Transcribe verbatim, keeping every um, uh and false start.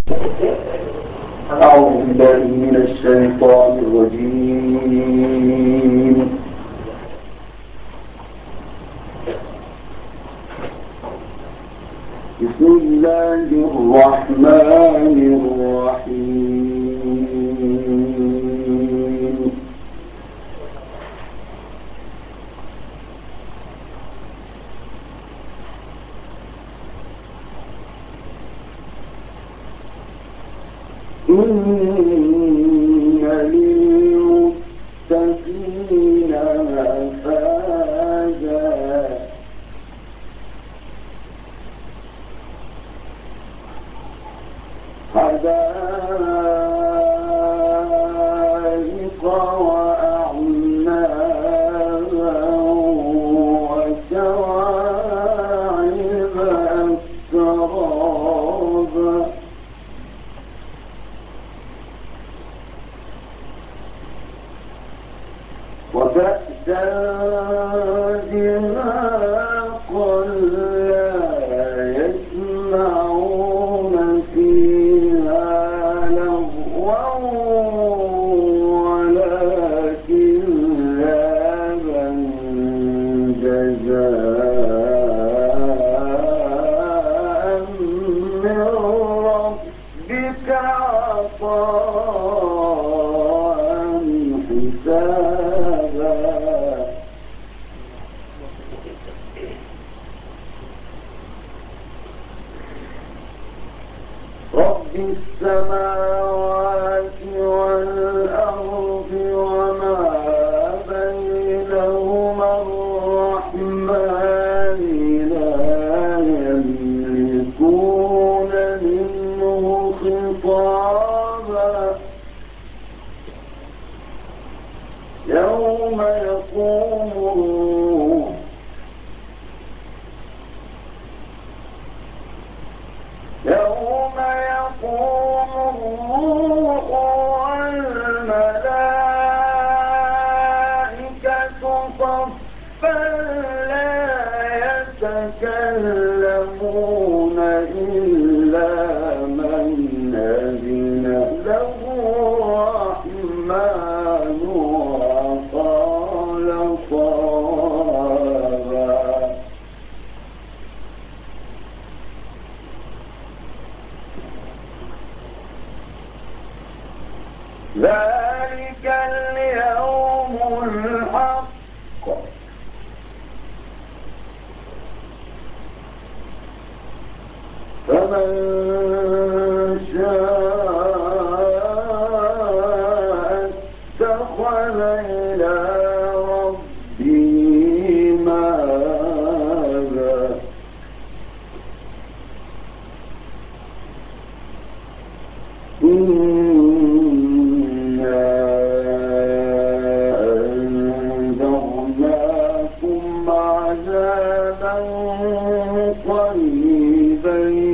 أعوذ بالله من الشيطان الرجيم. بسم الله الرحمن الرحيم. إن للمتقين مفازا حدائق وأعنابا وكواعب أترابا وكأسا دهاقا لا يسمعون فيها لغوا ولا كذابا جزاء من ربك عطاء حسابا. رب السماوات والأرض وما بينهما الرحمن لا يملكون منه خطابا. يوم يقوم الروح يوم يقوم الروح والملائكة صفا لا يتكلمون إلا من أذن له الرحمن وقال صوابا. ذلك اليوم الحق فمن شاء اتخذ إلى ربه مآبا. إنا أنذرناكم عذابا قريبا